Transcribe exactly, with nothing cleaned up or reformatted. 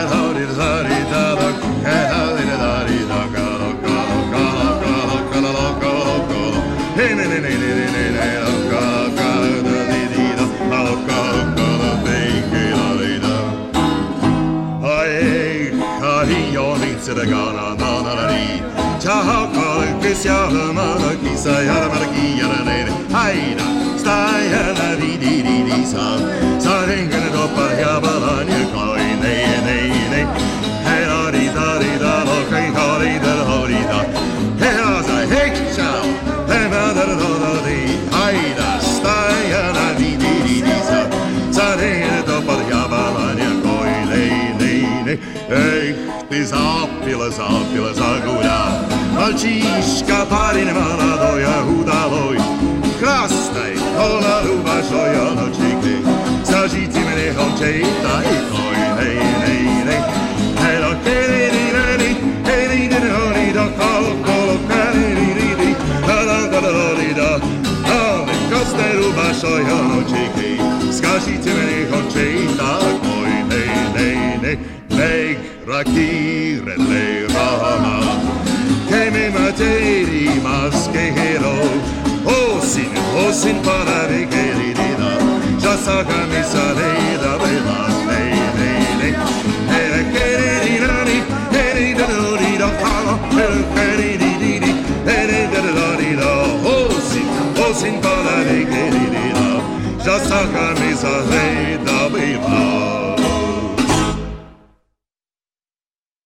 Ciao, che siamo la chissà, la marchia, la neve, aida, stai alla vidi di di sa, sa vengono dopo la balania, coi nei nei nei, e la di da di da, lo che cori da lo di da, e la sai, e ciao, e ma da da da di, aida, stai alla vidi di di sa, sa vengono dopo la balania, coi nei nei nei, e ti zappila, zappila, zagura. Malčiška parine mala doja udaloj, krasnej, ona ruba šoja nočike, zažiti mene hončejta i koj, nej, nej, nej, helo kere di reni, heri di roni do kolo, kolo, kere di di di, da da da da da di da, ale krasnej ruba šoja nočike, zažiti mene hončejta i koj, nej, nej, nej, nej, rakire, nej, rana. Che me materi maschero, osin, osin para de querida, ya saca mi salida bella, nei, nei, nei, era querida ni, querida ni, da palo, era querida ni, querida ni, osin, osin para de querida, ya saca mi salida.